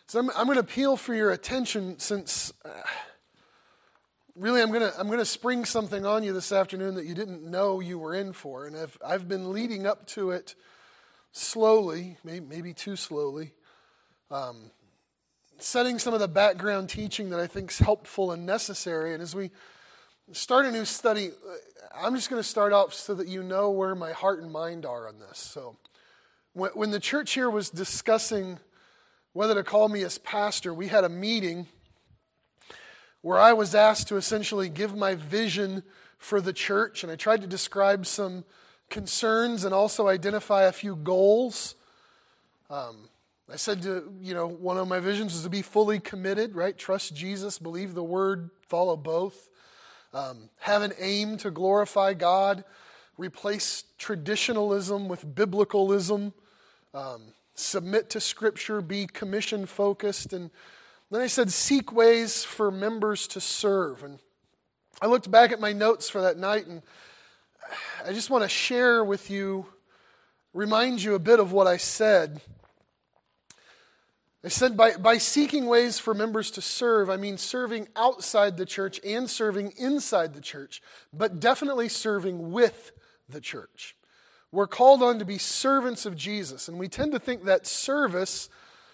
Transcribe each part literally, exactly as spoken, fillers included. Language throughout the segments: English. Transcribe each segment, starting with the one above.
So I'm, I'm going to appeal for your attention since uh, really I'm going to I'm going to spring something on you this afternoon that you didn't know you were in for. And I've, I've been leading up to it slowly, maybe, maybe too slowly, um, setting some of the background teaching that I think is helpful and necessary. And as we start a new study, I'm just going to start off so that you know where my heart and mind are on this. So when, when the church here was discussing whether to call me as pastor, we had a meeting where I was asked to essentially give my vision for the church, and I tried to describe some concerns and also identify a few goals. Um, I said to, you know, one of my visions is to be fully committed, right? Trust Jesus, believe the word, follow both. Um, have an aim to glorify God, replace traditionalism with biblicalism, um, submit to Scripture, be commission-focused. And then I said, seek ways for members to serve. And I looked back at my notes for that night, and I just want to share with you, remind you a bit of what I said. I said, by, by seeking ways for members to serve, I mean serving outside the church and serving inside the church, but definitely serving with the church. We're called on to be servants of Jesus, and we tend to think that service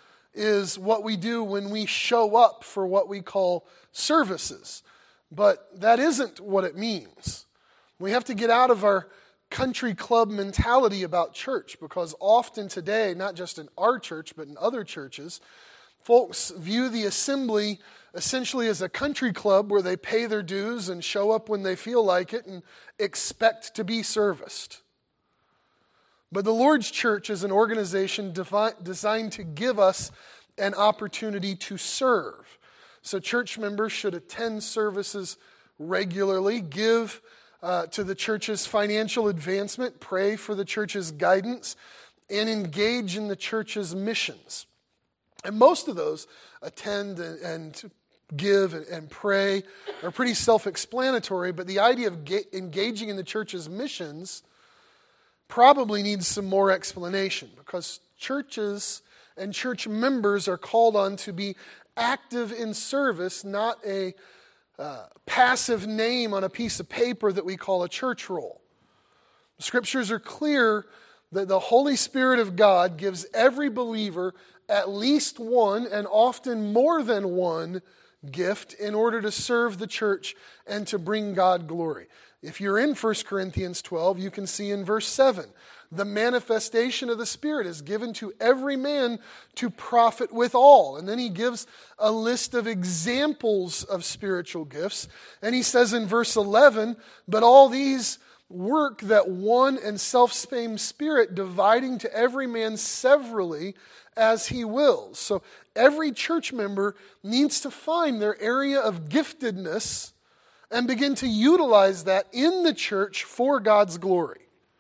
is what we do when we show up for what we call services. But that isn't what it means. We have to get out of our country club mentality about church, because often today, not just in our church, but in other churches, folks view the assembly essentially as a country club where they pay their dues and show up when they feel like it and expect to be serviced. But the Lord's church is an organization devi- designed to give us an opportunity to serve. So church members should attend services regularly, give uh, to the church's financial advancement, pray for the church's guidance, and engage in the church's missions. And most of those attend and, and give and, and pray are pretty self-explanatory, but the idea of ga- engaging in the church's missions probably needs some more explanation, because churches and church members are called on to be active in service, not a uh, passive name on a piece of paper that we call a church roll. The Scriptures are clear that the Holy Spirit of God gives every believer at least one, and often more than one, gift in order to serve the church and to bring God glory. If you're in First Corinthians twelve, you can see in verse seven, the manifestation of the Spirit is given to every man to profit withal. And then he gives a list of examples of spiritual gifts. And he says in verse eleven, but all these work that one and self-same Spirit, dividing to every man severally as he wills. So every church member needs to find their area of giftedness and begin to utilize that in the church for God's glory.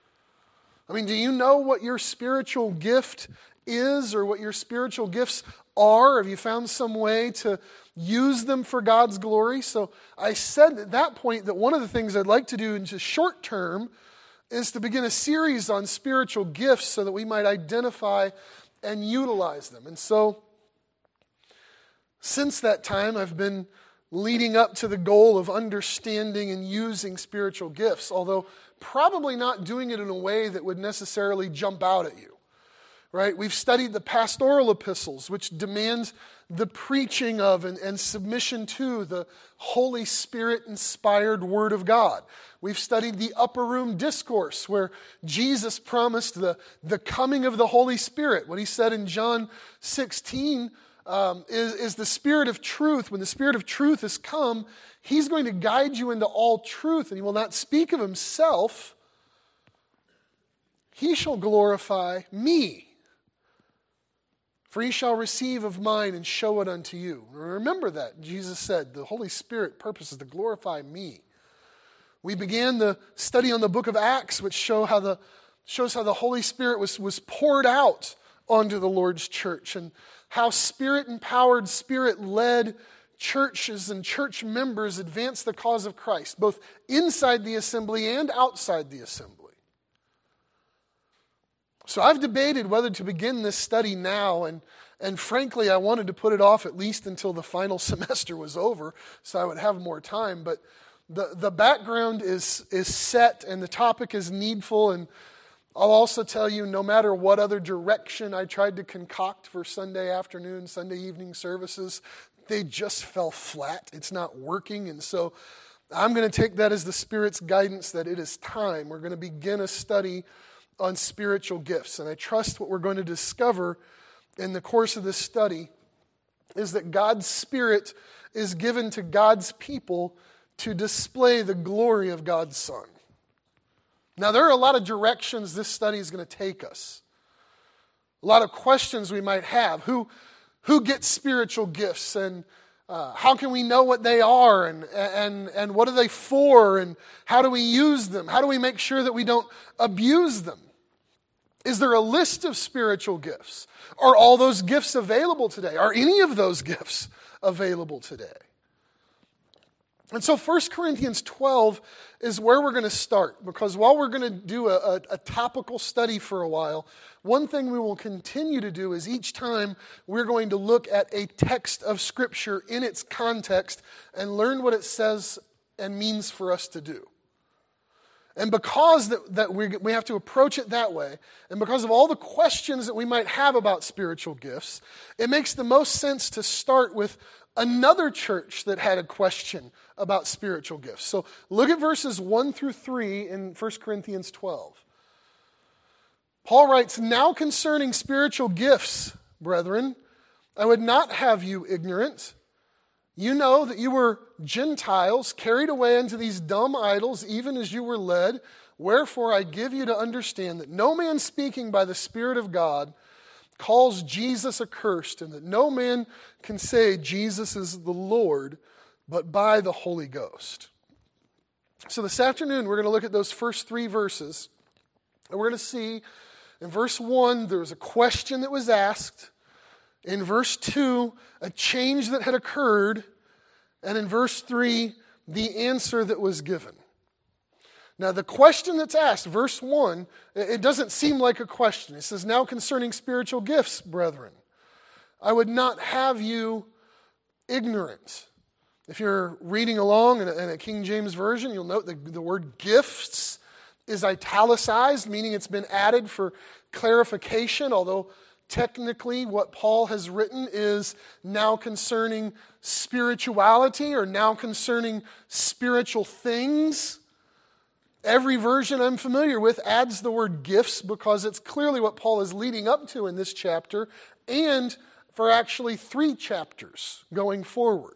I mean, do you know what your spiritual gift is, or what your spiritual gifts are? Have you found some way to use them for God's glory? So I said at that point that one of the things I'd like to do in just short term is to begin a series on spiritual gifts so that we might identify and utilize them. And so since that time, I've been leading up to the goal of understanding and using spiritual gifts, although probably not doing it in a way that would necessarily jump out at you, right? We've studied the pastoral epistles, which demand the preaching of and, and submission to the Holy Spirit-inspired Word of God. We've studied the upper room discourse, where Jesus promised the, the coming of the Holy Spirit. What he said in John sixteen Um, is, is the Spirit of truth. When the Spirit of truth has come, He's going to guide you into all truth, and He will not speak of Himself. He shall glorify me, for He shall receive of mine and show it unto you. Remember that. Jesus said, the Holy Spirit purposes to glorify me. We began the study on the book of Acts, which show how the, shows how the Holy Spirit was, was poured out onto the Lord's church, and how Spirit-empowered, Spirit-led churches and church members advance the cause of Christ, both inside the assembly and outside the assembly. So I've debated whether to begin this study now and, And frankly, I wanted to put it off at least until the final semester was over so I would have more time. But the, the background is, is set and the topic is needful. And I'll also tell you, no matter what other direction I tried to concoct for Sunday afternoon, Sunday evening services, they just fell flat. It's not working. And so I'm going to take that as the Spirit's guidance that it is time. We're going to begin a study on spiritual gifts. And I trust what we're going to discover in the course of this study is that God's Spirit is given to God's people to display the glory of God's Son. Now, there are a lot of directions this study is going to take us. A lot of questions we might have. Who, who gets spiritual gifts, and uh, how can we know what they are, and, and, and what are they for, and how do we use them? How do we make sure that we don't abuse them? Is there a list of spiritual gifts? Are all those gifts available today? Are any of those gifts available today? And so First Corinthians twelve is where we're going to start, because while we're going to do a, a, a topical study for a while, one thing we will continue to do is each time we're going to look at a text of Scripture in its context and learn what it says and means for us to do. And because that, that we, we have to approach it that way, and because of all the questions that we might have about spiritual gifts, it makes the most sense to start with another church that had a question about spiritual gifts. So look at verses one through three in First Corinthians twelve. Paul writes, "Now concerning spiritual gifts, brethren, I would not have you ignorant. You know that you were Gentiles, carried away into these dumb idols, even as you were led. Wherefore I give you to understand that no man speaking by the Spirit of God calls Jesus accursed, and that no man can say Jesus is the Lord, but by the Holy Ghost." So this afternoon we're going to look at those first three verses, and we're going to see in verse one there was a question that was asked. In verse two, a change that had occurred. And in verse three, the answer that was given. Now, the question that's asked, verse one, it doesn't seem like a question. It says, "Now concerning spiritual gifts, brethren, I would not have you ignorant." If you're reading along in a, in a King James Version, you'll note that the word gifts is italicized, meaning it's been added for clarification, although technically, what Paul has written is now concerning spirituality, or now concerning spiritual things. Every version I'm familiar with adds the word gifts because it's clearly what Paul is leading up to in this chapter and for actually three chapters going forward.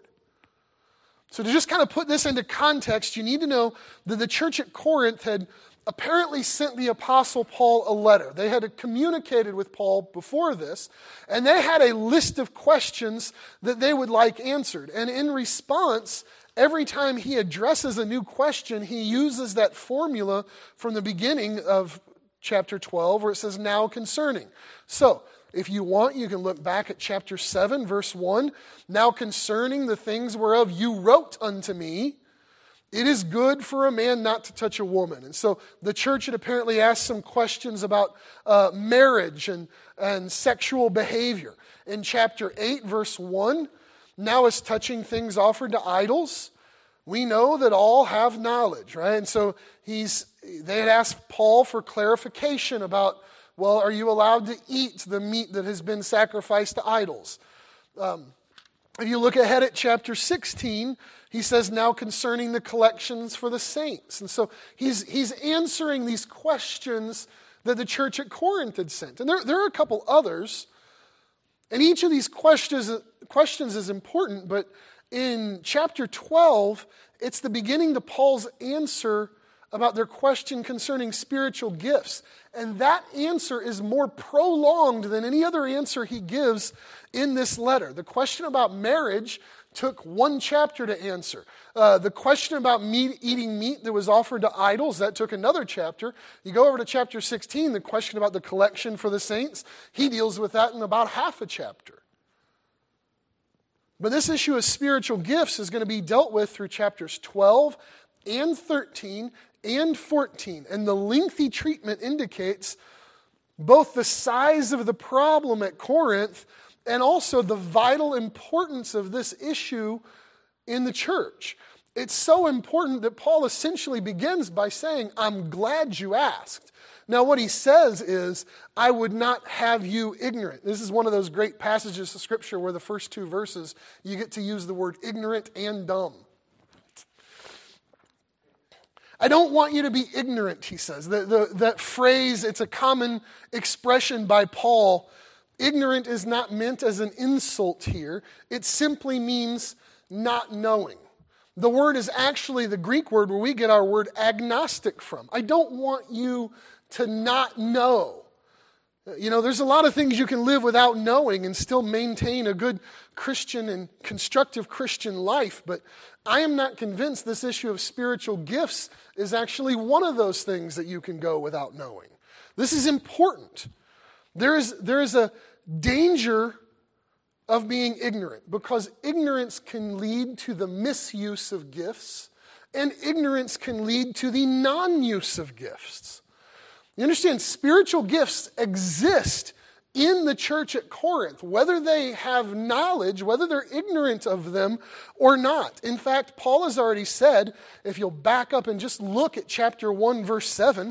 So to just kind of put this into context, you need to know that the church at Corinth had apparently sent the Apostle Paul a letter. They had communicated with Paul before this, and they had a list of questions that they would like answered. And in response, every time he addresses a new question, he uses that formula from the beginning of chapter twelve where it says, "Now concerning." So, if you want, you can look back at chapter seven, verse one. "Now concerning the things whereof you wrote unto me, it is good for a man not to touch a woman." And so the church had apparently asked some questions about uh, marriage and, and sexual behavior. In chapter eight, verse one, "Now as touching things offered to idols, we know that all have knowledge," right? And so he's they had asked Paul for clarification about, well, are you allowed to eat the meat that has been sacrificed to idols? Um, if you look ahead at chapter sixteen, he says, "Now concerning the collections for the saints." And so he's he's answering these questions that the church at Corinth had sent. And there, there are a couple others. And each of these questions, questions is important, but in chapter twelve, it's the beginning to Paul's answer about their question concerning spiritual gifts. And that answer is more prolonged than any other answer he gives in this letter. The question about marriage took one chapter to answer. Uh, the question about meat, eating meat that was offered to idols, that took another chapter. You go over to chapter sixteen, the question about the collection for the saints, he deals with that in about half a chapter. But this issue of spiritual gifts is going to be dealt with through chapters twelve and thirteen and fourteen. And the lengthy treatment indicates both the size of the problem at Corinth and also the vital importance of this issue in the church. It's so important that Paul essentially begins by saying, I'm glad you asked. Now what he says is, I would not have you ignorant. This is one of those great passages of Scripture where the first two verses, you get to use the word ignorant and dumb. I don't want you to be ignorant, he says. The, the, that phrase, it's a common expression by Paul. Ignorant is not meant as an insult here. It simply means not knowing. The word is actually the Greek word where we get our word agnostic from. I don't want you to not know. You know, there's a lot of things you can live without knowing and still maintain a good Christian and constructive Christian life, but I am not convinced this issue of spiritual gifts is actually one of those things that you can go without knowing. This is important. There is, there is a danger of being ignorant because ignorance can lead to the misuse of gifts and ignorance can lead to the non-use of gifts. You understand, spiritual gifts exist in the church at Corinth, whether they have knowledge, whether they're ignorant of them or not. In fact, Paul has already said, if you'll back up and just look at chapter one, verse seven,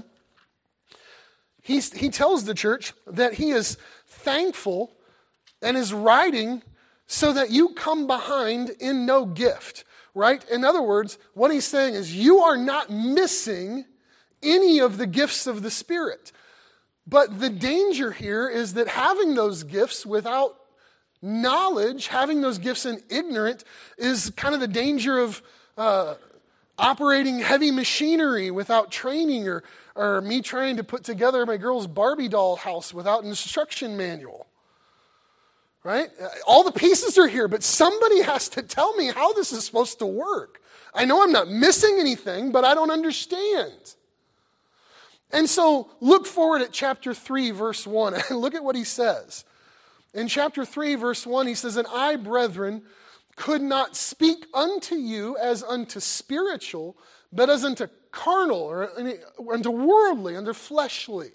he's, he tells the church that he is thankful and is writing so that you come behind in no gift, right? In other words, what he's saying is you are not missing any of the gifts of the Spirit. But the danger here is that having those gifts without knowledge, having those gifts in ignorant, is kind of the danger of uh, operating heavy machinery without training, or, or me trying to put together my girl's Barbie doll house without an instruction manual. Right? All the pieces are here, but somebody has to tell me how this is supposed to work. I know I'm not missing anything, but I don't understand. And so look forward at chapter three, verse one, and look at what he says. In chapter three, verse one, he says, And I, brethren, could not speak unto you as unto spiritual, but as unto carnal, or unto worldly, unto fleshly,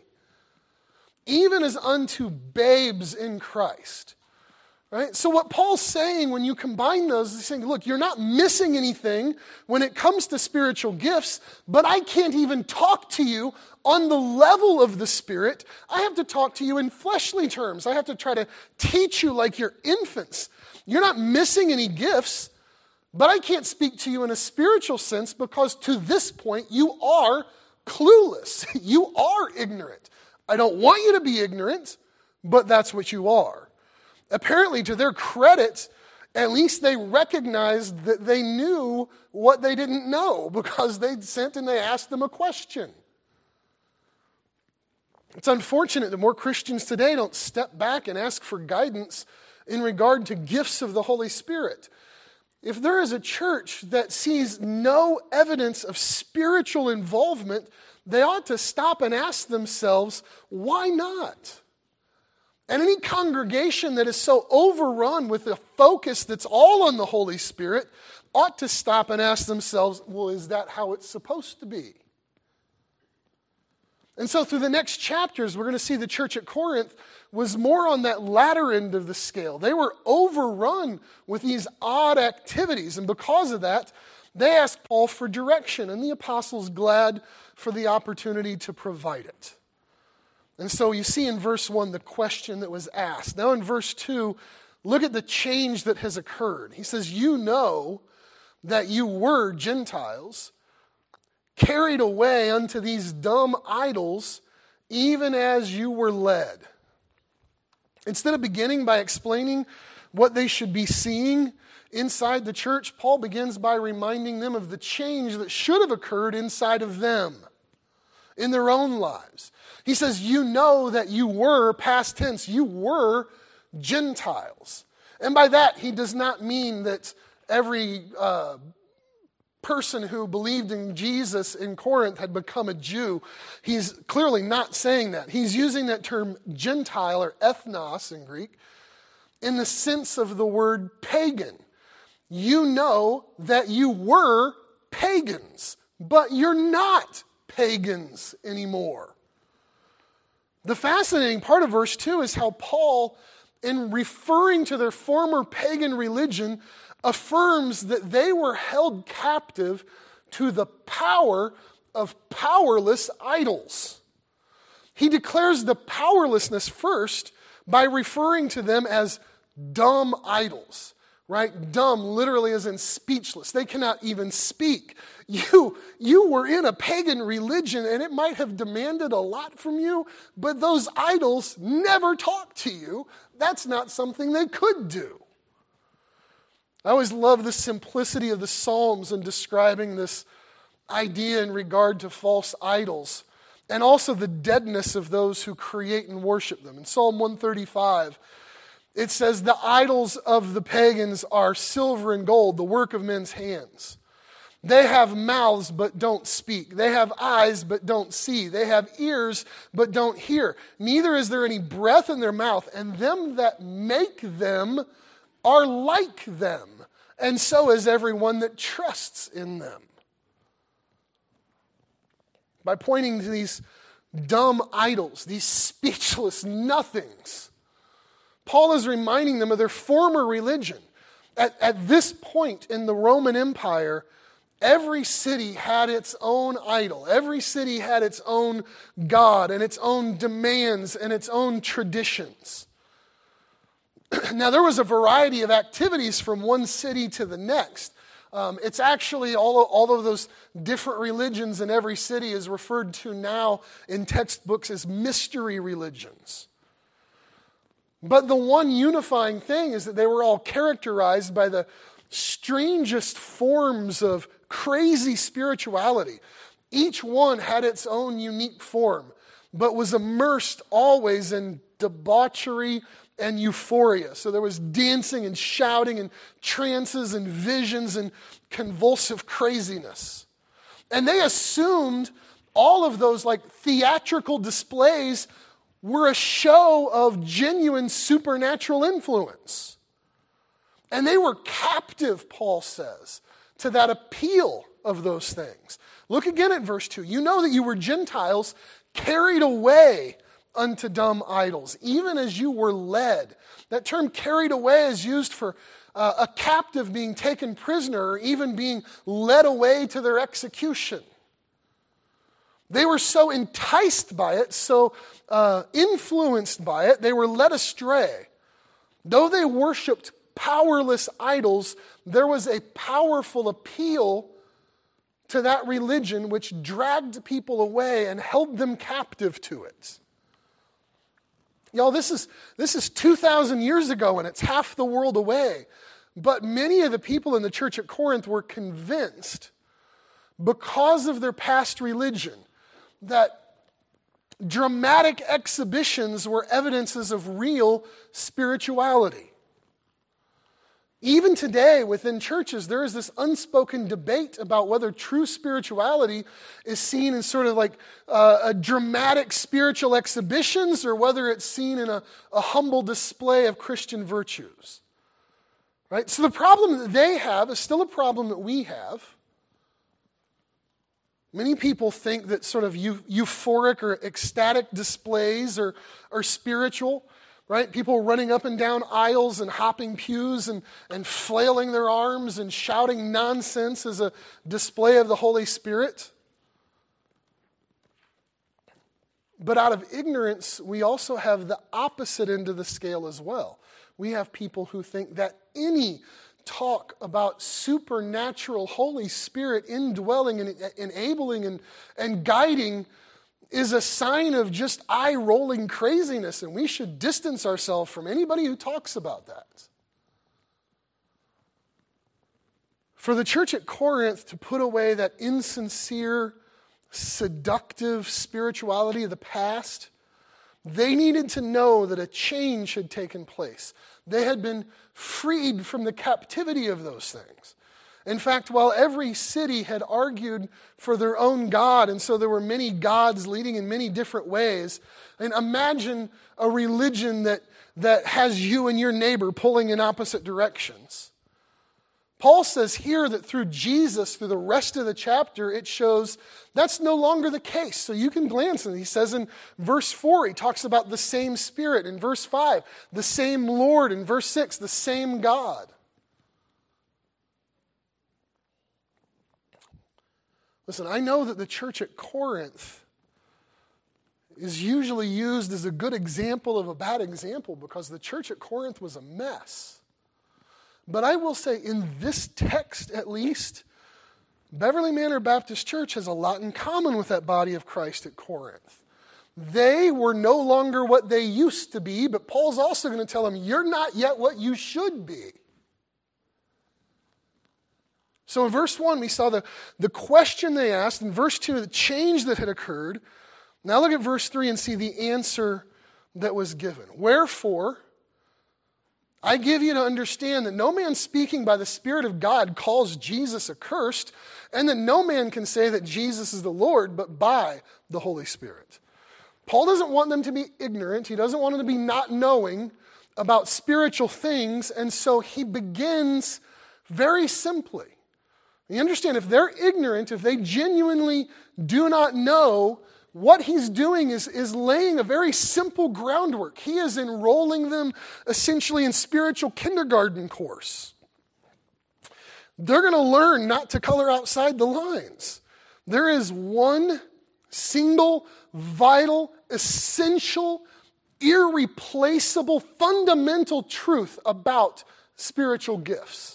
even as unto babes in Christ. Right? So what Paul's saying when you combine those, he's saying, look, you're not missing anything when it comes to spiritual gifts, but I can't even talk to you on the level of the Spirit. I have to talk to you in fleshly terms. I have to try to teach you like you're infants. You're not missing any gifts, but I can't speak to you in a spiritual sense because to this point you are clueless. You are ignorant. I don't want you to be ignorant, but that's what you are. Apparently, to their credit, at least they recognized that they knew what they didn't know because they'd sent and they asked them a question. It's unfortunate that more Christians today don't step back and ask for guidance in regard to gifts of the Holy Spirit. If there is a church that sees no evidence of spiritual involvement, they ought to stop and ask themselves, why not? And any congregation that is so overrun with a focus that's all on the Holy Spirit ought to stop and ask themselves, well, is that how it's supposed to be? And so through the next chapters, we're going to see the church at Corinth was more on that latter end of the scale. They were overrun with these odd activities, and because of that, they asked Paul for direction, and the apostle's glad for the opportunity to provide it. And so you see in verse one the question that was asked. Now in verse two, look at the change that has occurred. He says, you know that you were Gentiles, carried away unto these dumb idols, even as you were led. Instead of beginning by explaining what they should be seeing inside the church, Paul begins by reminding them of the change that should have occurred inside of them, in their own lives. He says, you know that you were, past tense, you were Gentiles. And by that, he does not mean that every uh, person who believed in Jesus in Corinth had become a Jew. He's clearly not saying that. He's using that term Gentile, or ethnos in Greek, in the sense of the word pagan. You know that you were pagans, but you're not pagans anymore. The fascinating part of verse two is how Paul in referring to their former pagan religion, affirms that they were held captive to the power of powerless idols. He declares the powerlessness first by referring to them as dumb idols, right? Dumb literally as in speechless. They cannot even speak. You, you were in a pagan religion and it might have demanded a lot from you, but those idols never talked to you. That's not something they could do. I always love the simplicity of the Psalms in describing this idea in regard to false idols, and also the deadness of those who create and worship them. In Psalm one thirty-five, it says, "The idols of the pagans are silver and gold, the work of men's hands. They have mouths but don't speak. They have eyes but don't see. They have ears but don't hear. Neither is there any breath in their mouth, and them that make them are like them, and so is everyone that trusts in them." By pointing to these dumb idols, these speechless nothings, Paul is reminding them of their former religion. At, at this point in the Roman Empire, every city had its own idol. Every city had its own god and its own demands and its own traditions. Now, there was a variety of activities from one city to the next. Um, it's actually all, all of those different religions in every city is referred to now in textbooks as mystery religions. But the one unifying thing is that they were all characterized by the strangest forms of crazy spirituality. Each one had its own unique form, but was immersed always in debauchery and euphoria. So there was dancing and shouting and trances and visions and convulsive craziness. And they assumed all of those like theatrical displays were a show of genuine supernatural influence. And they were captive, Paul says, to that appeal of those things. Look again at verse two. "You know that you were Gentiles carried away unto dumb idols, even as you were led." That term "carried away" is used for uh, a captive being taken prisoner or even being led away to their execution. They were so enticed by it, so uh, influenced by it, they were led astray. Though they worshipped powerless idols, there was a powerful appeal to that religion which dragged people away and held them captive to it. Y'all, this is, this is two thousand years ago and it's half the world away. But many of the people in the church at Corinth were convinced, because of their past religion, that dramatic exhibitions were evidences of real spirituality. Even today, within churches, there is this unspoken debate about whether true spirituality is seen in sort of like uh, a dramatic spiritual exhibitions or whether it's seen in a, a humble display of Christian virtues. Right? So the problem that they have is still a problem that we have. Many people think that sort of eu- euphoric or ecstatic displays are, are spiritual. Right? People running up and down aisles and hopping pews and, and flailing their arms and shouting nonsense as a display of the Holy Spirit. But out of ignorance, we also have the opposite end of the scale as well. We have people who think that any talk about supernatural Holy Spirit indwelling and enabling and, and guiding is a sign of just eye-rolling craziness, and we should distance ourselves from anybody who talks about that. For the church at Corinth to put away that insincere, seductive spirituality of the past, they needed to know that a change had taken place. They had been freed from the captivity of those things. In fact, while every city had argued for their own god, and so there were many gods leading in many different ways, and imagine a religion that, that has you and your neighbor pulling in opposite directions. Paul says here that through Jesus, through the rest of the chapter, it shows that's no longer the case. So you can glance at it. He says in verse four, he talks about the same Spirit. In verse five, the same Lord. In verse six, the same God. Listen, I know that the church at Corinth is usually used as a good example of a bad example because the church at Corinth was a mess. But I will say, in this text at least, Beverly Manor Baptist Church has a lot in common with that body of Christ at Corinth. They were no longer what they used to be, but Paul's also going to tell them, you're not yet what you should be. So in verse one, we saw the, the question they asked. In verse two, the change that had occurred. Now look at verse three and see the answer that was given. Wherefore, I give you to understand that no man speaking by the Spirit of God calls Jesus accursed, and that no man can say that Jesus is the Lord but by the Holy Spirit. Paul doesn't want them to be ignorant. He doesn't want them to be not knowing about spiritual things, and so he begins very simply. You understand, if they're ignorant, if they genuinely do not know, what he's doing is, is laying a very simple groundwork. He is enrolling them essentially in spiritual kindergarten course. They're going to learn not to color outside the lines. There is one single, vital, essential, irreplaceable, fundamental truth about spiritual gifts.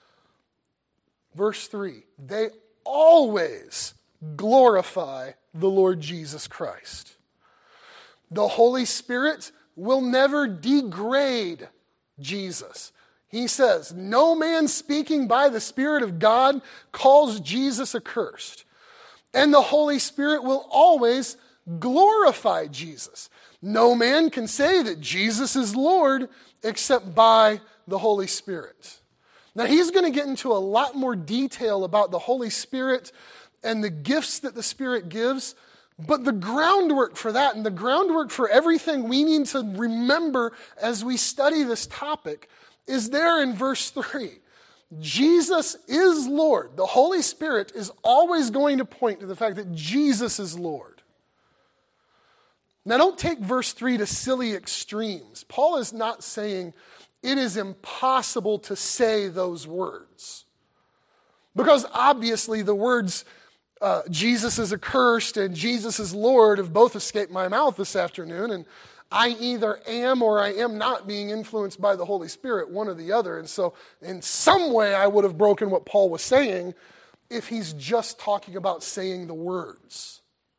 Verse three, they always glorify the Lord Jesus Christ. The Holy Spirit will never degrade Jesus. He says, no man speaking by the Spirit of God calls Jesus accursed. And the Holy Spirit will always glorify Jesus. No man can say that Jesus is Lord except by the Holy Spirit. Now he's going to get into a lot more detail about the Holy Spirit and the gifts that the Spirit gives, but the groundwork for that and the groundwork for everything we need to remember as we study this topic is there in verse three. Jesus is Lord. The Holy Spirit is always going to point to the fact that Jesus is Lord. Now don't take verse three to silly extremes. Paul is not saying it is impossible to say those words. Because obviously the words uh, Jesus is accursed and Jesus is Lord have both escaped my mouth this afternoon, and I either am or I am not being influenced by the Holy Spirit, one or the other. And so in some way I would have broken what Paul was saying if he's just talking about saying the words.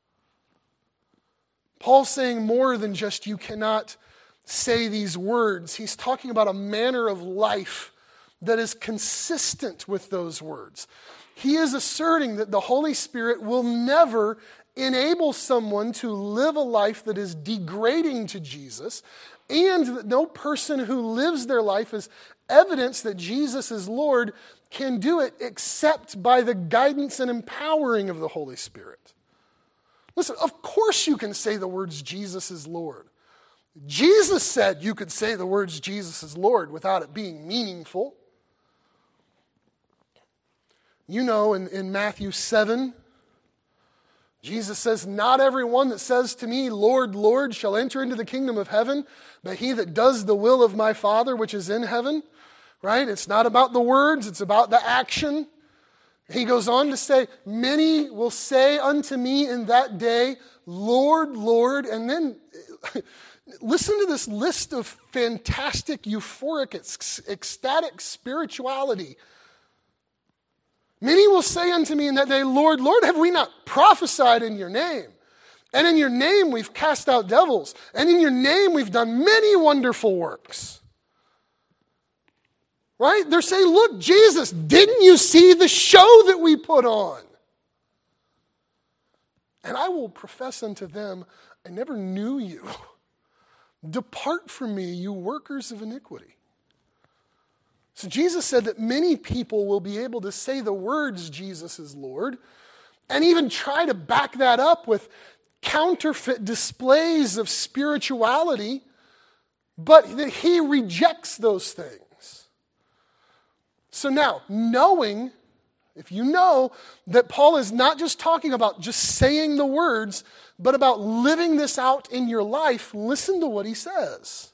Paul's saying more than just you cannot say these words. He's talking about a manner of life that is consistent with those words. He is asserting that the Holy Spirit will never enable someone to live a life that is degrading to Jesus, and that no person who lives their life as evidence that Jesus is Lord can do it except by the guidance and empowering of the Holy Spirit. Listen, of course you can say the words Jesus is Lord. Jesus said you could say the words Jesus is Lord without it being meaningful. You know, in, in Matthew seven, Jesus says, not everyone that says to me, Lord, Lord, shall enter into the kingdom of heaven, but he that does the will of my Father which is in heaven. Right? It's not about the words, it's about the action. He goes on to say, many will say unto me in that day, Lord, Lord, and then listen to this list of fantastic, euphoric, ecstatic spirituality. Many will say unto me in that day, Lord, Lord, have we not prophesied in your name? And in your name we've cast out devils. And in your name we've done many wonderful works. Right? They're saying, look, Jesus, didn't you see the show that we put on? And I will profess unto them, I never knew you. Depart from me, you workers of iniquity. So Jesus said that many people will be able to say the words Jesus is Lord and even try to back that up with counterfeit displays of spirituality, but that he rejects those things. So now, knowing, if you know that Paul is not just talking about just saying the words, but about living this out in your life, listen to what he says.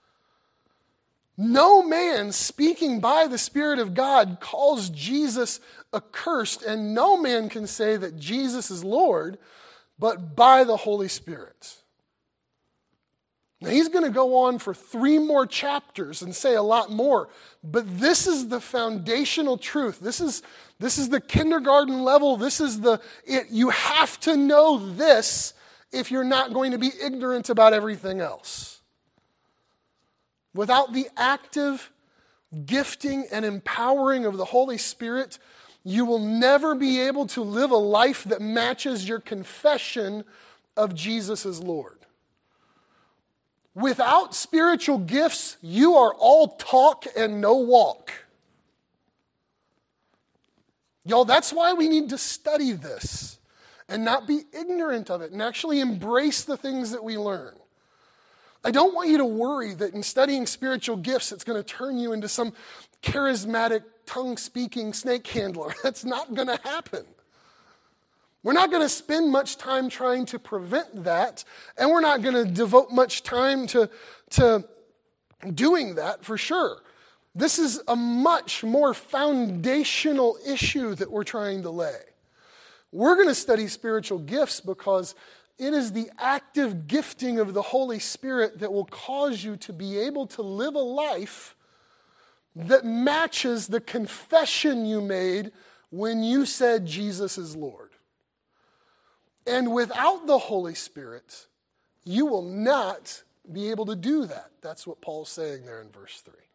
No man speaking by the Spirit of God calls Jesus accursed, and no man can say that Jesus is Lord, but by the Holy Spirit. Now, he's going to go on for three more chapters and say a lot more, but this is the foundational truth. This is, this is the kindergarten level. This is the, it, you have to know this if you're not going to be ignorant about everything else. Without the active gifting and empowering of the Holy Spirit, you will never be able to live a life that matches your confession of Jesus as Lord. Without spiritual gifts, you are all talk and no walk. Y'all, that's why we need to study this and not be ignorant of it and actually embrace the things that we learn. I don't want you to worry that in studying spiritual gifts, it's going to turn you into some charismatic, tongue-speaking snake handler. That's not going to happen. We're not going to spend much time trying to prevent that, and we're not going to devote much time to, to doing that for sure. This is a much more foundational issue that we're trying to lay. We're going to study spiritual gifts because it is the active gifting of the Holy Spirit that will cause you to be able to live a life that matches the confession you made when you said Jesus is Lord. And without the Holy Spirit, you will not be able to do that. That's what Paul's saying there in verse three.